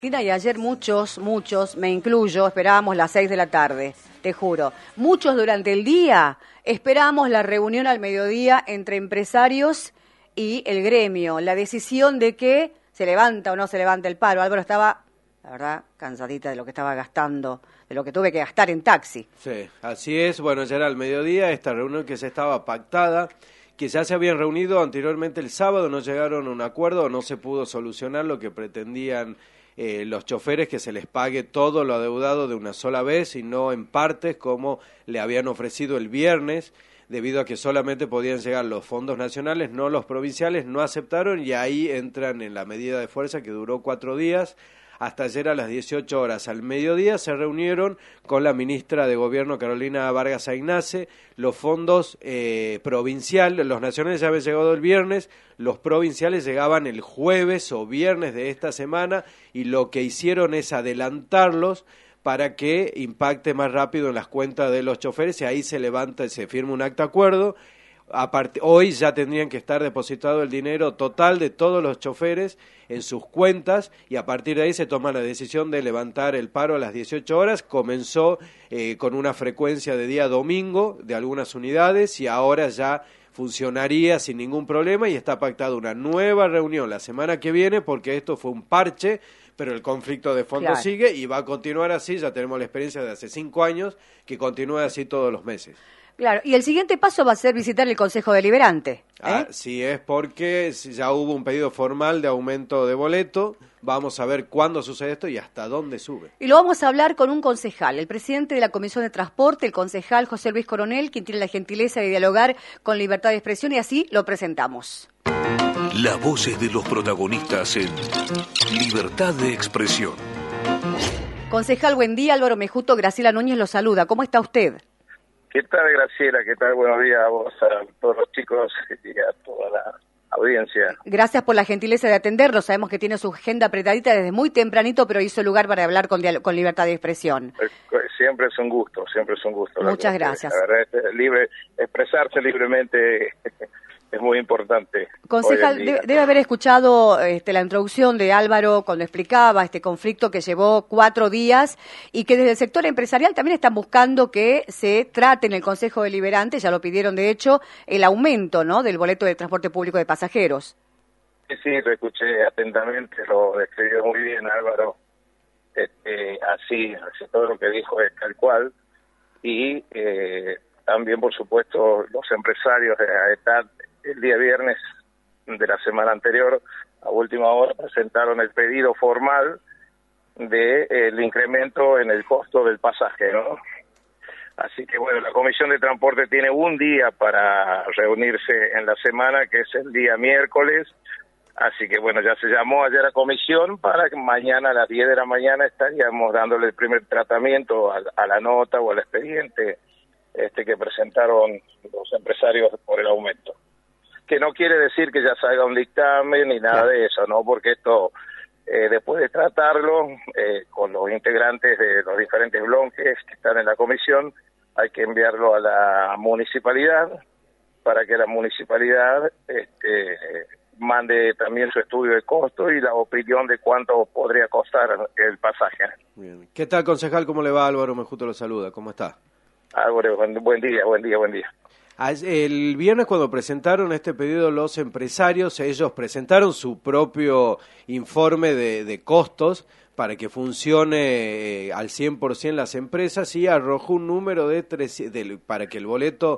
Y ayer muchos, me incluyo, esperábamos las 6 de la tarde, te juro. Muchos durante el día esperábamos la reunión al mediodía entre empresarios y el gremio, la decisión de que se levanta o no se levanta el paro. Álvaro estaba, la verdad, cansadita de lo que estaba gastando, de lo que tuve que gastar en taxi. Sí, así es. Bueno, ya era el mediodía, esta reunión que se estaba pactada, que ya se habían reunido anteriormente el sábado, no llegaron a un acuerdo, no se pudo solucionar lo que pretendían los choferes, que se les pague todo lo adeudado de una sola vez y no en partes como le habían ofrecido el viernes, debido a que solamente podían llegar los fondos nacionales, no los provinciales. No aceptaron y ahí entran en la medida de fuerza que duró 4 días. Hasta ayer a las 18 horas al mediodía se reunieron con la ministra de Gobierno, Carolina Vargas Aynace. Los fondos provinciales, los nacionales ya habían llegado el viernes, los provinciales llegaban el jueves o viernes de esta semana, y lo que hicieron es adelantarlos para que impacte más rápido en las cuentas de los choferes, y ahí se levanta y se firma un acta de acuerdo. Hoy ya tendrían que estar depositado el dinero total de todos los choferes en sus cuentas, y a partir de ahí se toma la decisión de levantar el paro a las 18 horas. Comenzó con una frecuencia de día domingo de algunas unidades y ahora ya funcionaría sin ningún problema, y está pactada una nueva reunión la semana que viene, porque esto fue un parche, pero el conflicto de fondo sigue y va a continuar así. Ya tenemos la experiencia de hace 5 años que continúa así todos los meses. Claro, y el siguiente paso va a ser visitar el Consejo Deliberante. Así es, porque ya hubo un pedido formal de aumento de boleto. Vamos a ver cuándo sucede esto y hasta dónde sube. Y lo vamos a hablar con un concejal, el presidente de la Comisión de Transporte, el concejal José Luis Coronel, quien tiene la gentileza de dialogar con Libertad de Expresión, y así lo presentamos. Las voces de los protagonistas en Libertad de Expresión. Concejal, buen día. Álvaro Mejuto, Graciela Núñez lo saluda. ¿Cómo está usted? ¿Qué tal, Graciela? ¿Qué tal? Buenos días a vos, a todos los chicos y a toda la audiencia. Gracias por la gentileza de atendernos. Sabemos que tiene su agenda apretadita desde muy tempranito, pero hizo lugar para hablar con Libertad de Expresión. Siempre es un gusto, siempre es un gusto. Muchas gracias. La verdad, expresarse libremente es muy importante. Concejal, debe haber escuchado la introducción de Álvaro cuando explicaba este conflicto que llevó 4 días, y que desde el sector empresarial también están buscando que se trate en el Consejo Deliberante, ya lo pidieron de hecho, el aumento, ¿no?, del boleto de transporte público de pasajeros. Sí, lo escuché atentamente, lo describió muy bien Álvaro. Así todo lo que dijo es tal cual. Y también, por supuesto, los empresarios el día viernes de la semana anterior, a última hora, presentaron el pedido formal del incremento en el costo del pasaje, ¿no? Así que, bueno, la Comisión de Transporte tiene un día para reunirse en la semana, que es el día miércoles. Así que, bueno, ya se llamó ayer a comisión para que mañana a las 10 de la mañana estaríamos dándole el primer tratamiento a la nota o al expediente que presentaron los empresarios por el aumento. Que no quiere decir que ya salga un dictamen ni nada de eso, ¿no? Porque esto, después de tratarlo con los integrantes de los diferentes bloques que están en la comisión, hay que enviarlo a la municipalidad para que la municipalidad mande también su estudio de costo y la opinión de cuánto podría costar el pasaje. Bien. ¿Qué tal, concejal? ¿Cómo le va? Álvaro Mejuto lo saluda. ¿Cómo está? Álvaro, buen día. El viernes, cuando presentaron este pedido los empresarios, ellos presentaron su propio informe de costos para que funcione al 100% las empresas, y arrojó un número para que el boleto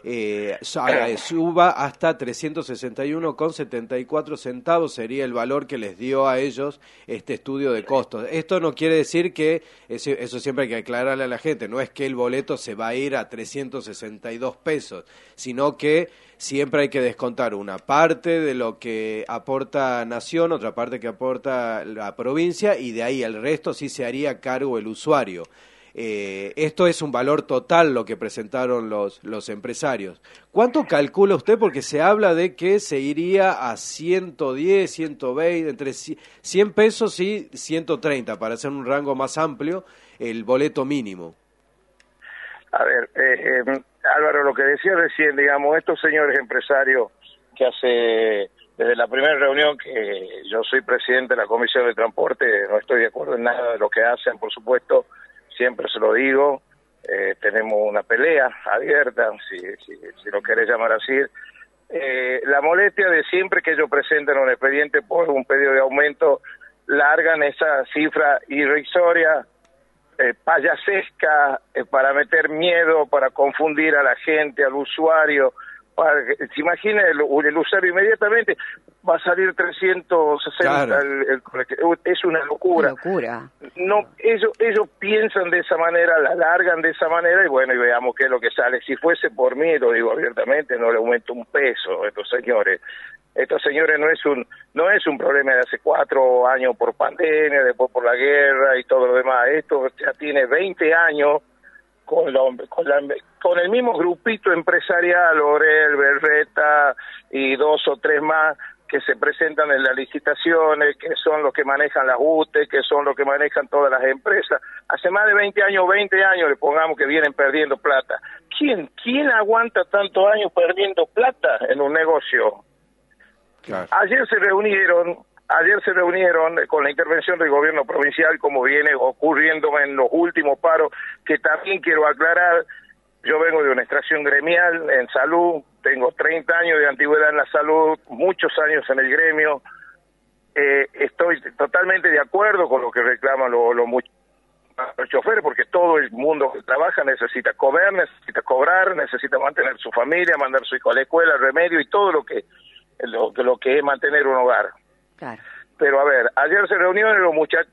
suba hasta 361,74 centavos, sería el valor que les dio a ellos este estudio de costos. Esto no quiere decir que, eso siempre hay que aclararle a la gente, no es que el boleto se va a ir a 362 pesos, sino que siempre hay que descontar una parte de lo que aporta Nación, otra parte que aporta la provincia, y de ahí el resto sí se haría cargo el usuario. Esto es un valor total lo que presentaron los empresarios. ¿Cuánto calcula usted? Porque se habla de que se iría a 110, 120, entre 100 pesos y 130, para hacer un rango más amplio, el boleto mínimo. A ver, Álvaro, lo que decía recién, digamos, estos señores empresarios que hace Desde la primera reunión que yo soy presidente de la Comisión de Transporte, no estoy de acuerdo en nada de lo que hacen, por supuesto, siempre se lo digo, tenemos una pelea abierta, si lo querés llamar así. La molestia de siempre que ellos presenten un expediente por un pedido de aumento, largan esa cifra irrisoria, payasesca, para meter miedo, para confundir a la gente, al usuario. Se imagina el usuario inmediatamente va a salir 360, claro. Es una locura. No, ellos piensan de esa manera, la largan de esa manera y bueno, y veamos qué es lo que sale. Si fuese por mí, lo digo abiertamente, no le aumento un peso a estos señores. Estos señores no es un problema de hace 4 años por pandemia, después por la guerra y todo lo demás. Esto ya tiene 20 años con el mismo grupito empresarial, Orel, Berreta y 2 o 3 más que se presentan en las licitaciones, que son los que manejan las UTE, que son los que manejan todas las empresas. Hace más de 20 años, le pongamos que vienen perdiendo plata. ¿Quién aguanta tantos años perdiendo plata en un negocio? Claro. Ayer se reunieron con la intervención del gobierno provincial, como viene ocurriendo en los últimos paros, que también quiero aclarar. Yo vengo de una extracción gremial en salud, tengo 30 años de antigüedad en la salud, muchos años en el gremio. Estoy totalmente de acuerdo con lo que reclaman los choferes, porque todo el mundo que trabaja necesita comer, necesita cobrar, necesita mantener su familia, mandar a su hijo a la escuela, remedio y todo lo que es mantener un hogar. Claro. Pero a ver, ayer se reunieron los muchachos.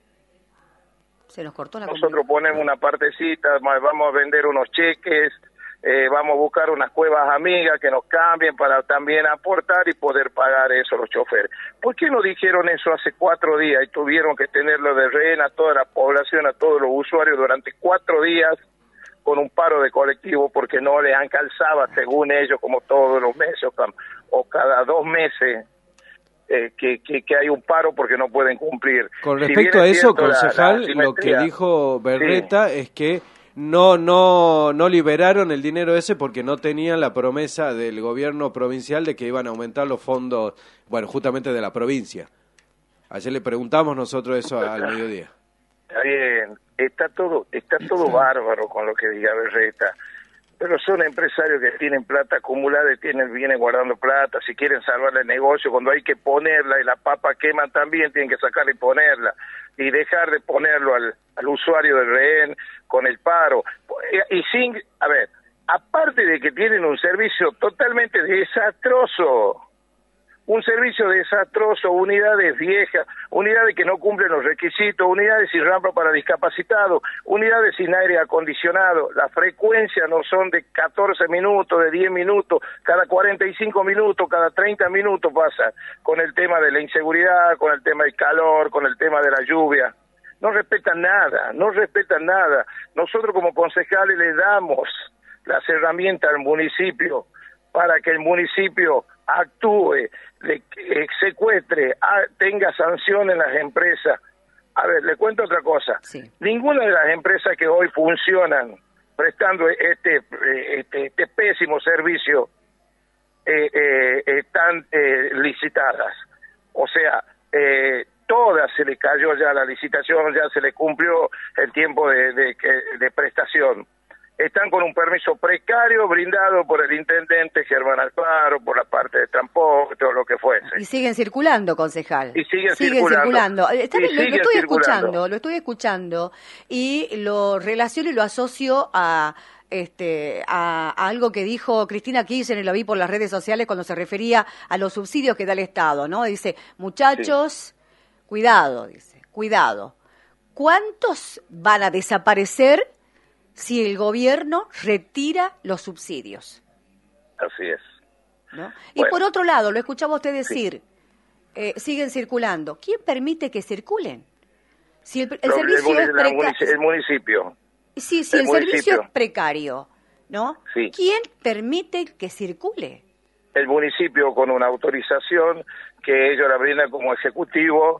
Se nos cortó la Nosotros ponemos una partecita, vamos a vender unos cheques, vamos a buscar unas cuevas amigas que nos cambien para también aportar y poder pagar eso los choferes. ¿Por qué no dijeron eso hace 4 días y tuvieron que tenerlo de rehén a toda la población, a todos los usuarios durante 4 días con un paro de colectivo porque no le han calzado, según ellos, como todos los meses o cada 2 meses? Que hay un paro porque no pueden cumplir. Con respecto a eso, concejal, lo que dijo Berreta es que no liberaron el dinero ese porque no tenían la promesa del gobierno provincial de que iban a aumentar los fondos, bueno, justamente de la provincia. Ayer le preguntamos nosotros eso al mediodía. Está bien, está todo bárbaro con lo que diga Berreta. Pero son empresarios que tienen plata acumulada y vienen guardando plata. Si quieren salvar el negocio, cuando hay que ponerla y la papa queman también, tienen que sacarla y ponerla. Y dejar de ponerlo al usuario del rehén con el paro. Aparte de que tienen un servicio totalmente desastroso. Un servicio desastroso, unidades viejas, unidades que no cumplen los requisitos, unidades sin rampa para discapacitados, unidades sin aire acondicionado. Las frecuencias no son de 14 minutos, de 10 minutos, cada 45 minutos, cada 30 minutos pasa, con el tema de la inseguridad, con el tema del calor, con el tema de la lluvia. No respetan nada. Nosotros como concejales le damos las herramientas al municipio para que el municipio actúe, secuestre, tenga sanción en las empresas. A ver, le cuento otra cosa. Sí. Ninguna de las empresas que hoy funcionan prestando este pésimo servicio están licitadas. O sea, todas se le cayó ya la licitación, ya se le cumplió el tiempo de prestación. Están con un permiso precario brindado por el intendente Germán Alfaro, por la parte de transporte o lo que fuese. Y siguen circulando, concejal. Y siguen circulando. Lo estoy escuchando y lo relaciono y lo asocio a algo que dijo Cristina Kirchner, lo vi por las redes sociales cuando se refería a los subsidios que da el Estado, ¿no? Dice, muchachos, cuidado. ¿Cuántos van a desaparecer si el gobierno retira los subsidios? Así es. ¿No? Y por otro lado, lo escuchaba usted decir, siguen circulando. ¿Quién permite que circulen? Si el servicio es precario. El municipio. Sí, si el servicio es precario, ¿no? Sí. ¿Quién permite que circule? El municipio, con una autorización que ellos la brindan como ejecutivo,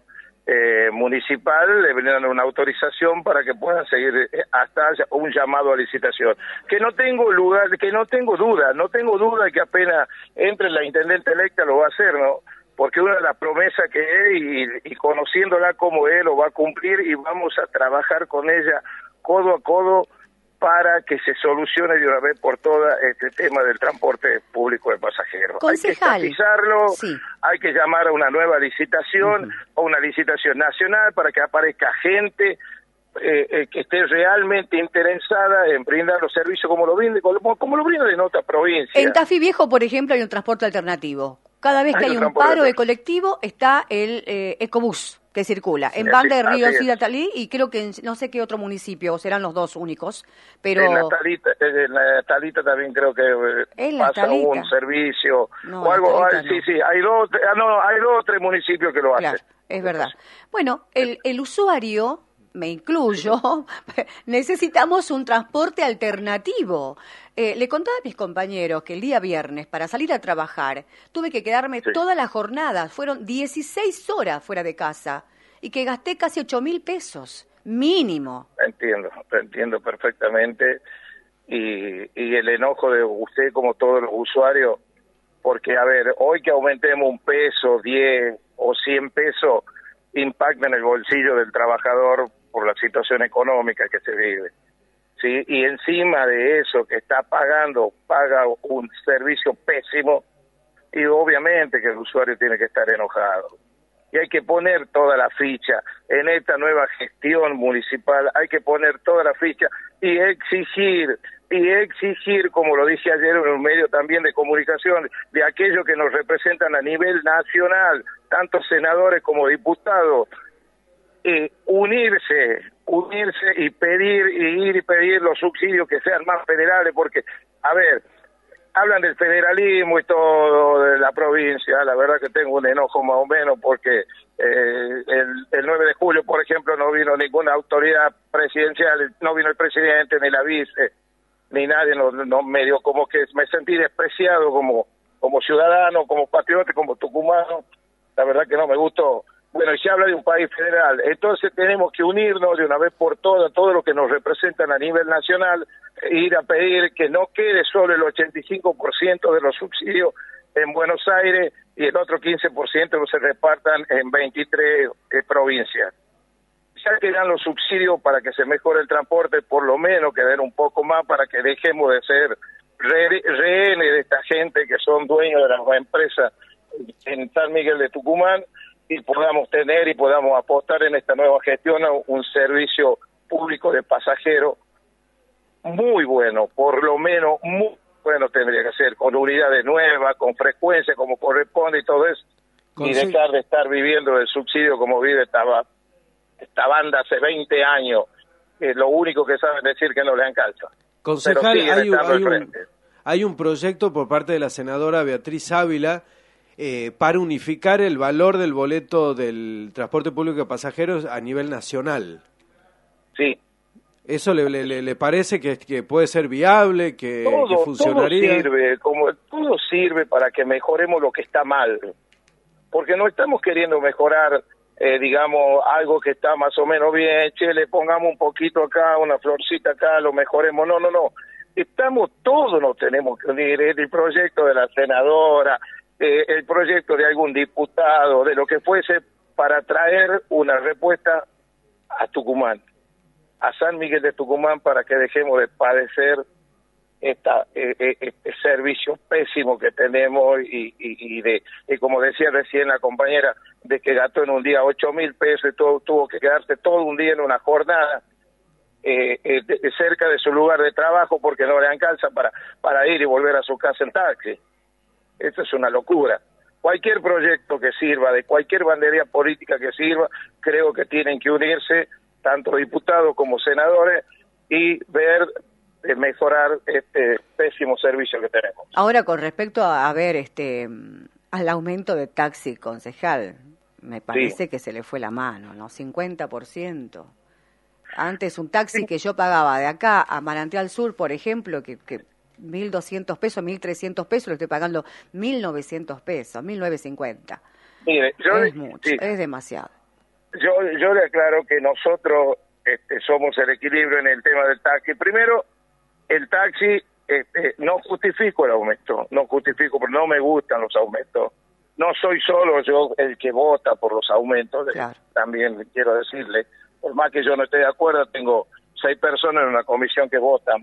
municipal le brindan una autorización para que puedan seguir hasta un llamado a licitación. Que no tengo duda de que apenas entre la intendente electa lo va a hacer, ¿no? Porque una de las promesas que es, y conociéndola como él lo va a cumplir, y vamos a trabajar con ella codo a codo para que se solucione de una vez por todas este tema del transporte público de pasajeros. Concejal, hay que estatizarlo, sí. Hay que llamar a una nueva licitación, o una licitación nacional, para que aparezca gente que esté realmente interesada en brindar los servicios como lo brindan en otras provincias. En Tafí Viejo, por ejemplo, hay un transporte alternativo. Cada vez que hay un paro de colectivo está el Ecobús que circula en Banda de Río Ciudad-Talí, y creo que en no sé qué otro municipio, serán los dos únicos, pero en la Talita también creo que pasa un servicio o algo. Sí, hay dos o tres municipios que lo hacen. Claro, es verdad. Bueno, el usuario, me incluyo, necesitamos un transporte alternativo. Le contaba a mis compañeros que el día viernes, para salir a trabajar, tuve que quedarme toda la jornada. Fueron 16 horas fuera de casa y que gasté casi 8.000 pesos, mínimo. Entiendo perfectamente. Y el enojo de usted, como todos los usuarios, porque, a ver, hoy que aumentemos un peso, 10 o 100 pesos, impacta en el bolsillo del trabajador por la situación económica que se vive, ¿sí? Y encima de eso que paga un servicio pésimo, y obviamente que el usuario tiene que estar enojado. Y hay que poner toda la ficha en esta nueva gestión municipal, hay que poner toda la ficha y exigir, como lo dije ayer en un medio también de comunicación, de aquellos que nos representan a nivel nacional, tanto senadores como diputados, unirse y pedir los subsidios que sean más federales, porque, a ver, hablan del federalismo y todo de la provincia. La verdad que tengo un enojo más o menos porque el 9 de julio, por ejemplo, no vino ninguna autoridad presidencial, no vino el presidente ni la vice, ni nadie, no medio como que me sentí despreciado como ciudadano, como patriota, como tucumano. La verdad que no me gustó. Bueno, y se habla de un país federal, entonces tenemos que unirnos de una vez por todas, todo lo que nos representan a nivel nacional, e ir a pedir que no quede solo el 85% de los subsidios en Buenos Aires y el otro 15% que se repartan en 23 provincias. Ya que dan los subsidios para que se mejore el transporte, por lo menos que den un poco más para que dejemos de ser rehenes de esta gente que son dueños de las empresas en San Miguel de Tucumán, y podamos tener y podamos apostar en esta nueva gestión a un servicio público de pasajeros muy bueno, por lo menos muy bueno tendría que ser, con unidades nuevas, con frecuencia como corresponde y todo eso, y dejar de estar viviendo el subsidio como vive esta banda hace 20 años, que lo único que saben decir que no le alcanza. Concejal, hay un proyecto por parte de la senadora Beatriz Ávila para unificar el valor del boleto del transporte público de pasajeros a nivel nacional. Sí. ¿Eso le parece que puede ser viable, que funcionaría? Todo sirve para que mejoremos lo que está mal, porque no estamos queriendo mejorar, digamos, algo que está más o menos bien, le pongamos un poquito acá, una florcita acá, lo mejoremos, no. Todos nos tenemos que unir, el proyecto de la senadora, el proyecto de algún diputado, de lo que fuese, para traer una respuesta a Tucumán, a San Miguel de Tucumán, para que dejemos de padecer este servicio pésimo que tenemos y como decía recién la compañera, de que gastó en un día 8.000 pesos y tuvo que quedarse todo un día en una jornada cerca de su lugar de trabajo porque no le alcanza para ir y volver a su casa en taxi. Esto es una locura. Cualquier proyecto que sirva, de cualquier bandería política que sirva, creo que tienen que unirse tanto diputados como senadores y ver de mejorar este pésimo servicio que tenemos. Ahora, con respecto a ver al aumento de taxi, concejal, me parece que se le fue la mano, ¿no? 50%. Antes un taxi que yo pagaba de acá a Manantial Sur, por ejemplo, que 1.200 pesos, 1.300 pesos, lo estoy pagando 1.900 pesos, 1.950. Mire, es mucho, es demasiado. yo le aclaro que nosotros somos el equilibrio en el tema del taxi. Primero, el taxi, no justifico el aumento, no justifico, porque no me gustan los aumentos. No soy solo yo el que vota por los aumentos, claro. También quiero decirle, por más que yo no esté de acuerdo, tengo 6 personas en una comisión que votan.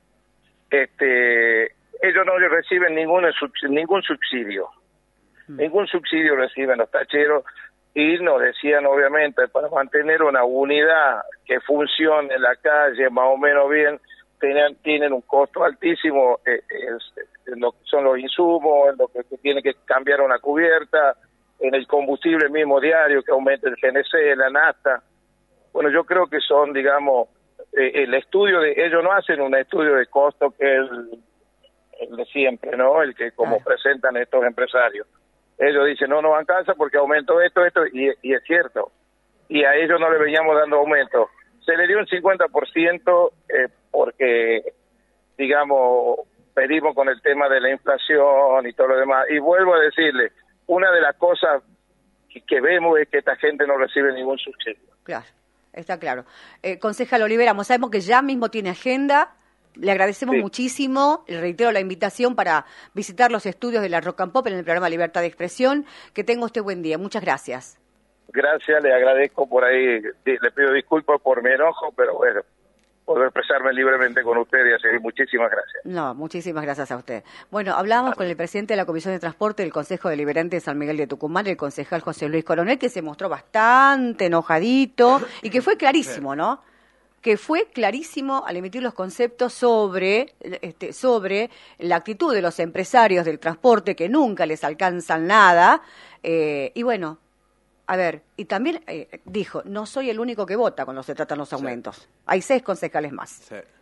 Ellos no reciben ningún subsidio. Ningún subsidio reciben los tacheros, y nos decían, obviamente, para mantener una unidad que funcione en la calle más o menos bien, tienen un costo altísimo en lo que son los insumos, en lo que tiene que cambiar una cubierta, en el combustible mismo diario, que aumenta el GNC, la nafta. Bueno, yo creo que son, digamos, el estudio ellos no hacen un estudio de costo que es el de siempre, ¿no? El que como presentan estos empresarios. Ellos dicen, no alcanza porque aumentó esto, y es cierto. Y a ellos no le veníamos dando aumento. Se le dio un 50% porque, digamos, pedimos con el tema de la inflación y todo lo demás. Y vuelvo a decirle, una de las cosas que vemos es que esta gente no recibe ningún subsidio. Claro, está claro. Concejal, lo liberamos. Sabemos que ya mismo tiene agenda. Le agradecemos muchísimo, le reitero la invitación para visitar los estudios de la Rock and Pop en el programa Libertad de Expresión. Que tenga usted buen día. Muchas gracias. Gracias, le agradezco por ahí. Le pido disculpas por mi enojo, pero bueno, poder expresarme libremente con usted y así. Muchísimas gracias. No, muchísimas gracias a usted. Bueno, hablábamos con el presidente de la Comisión de Transporte del Consejo Deliberante de San Miguel de Tucumán, el concejal José Luis Coronel, que se mostró bastante enojadito y que fue clarísimo, ¿no? Que fue clarísimo al emitir los conceptos sobre la actitud de los empresarios del transporte, que nunca les alcanzan nada. Y bueno, a ver, y también dijo, no soy el único que vota cuando se tratan los aumentos. Hay 6 concejales más. Sí.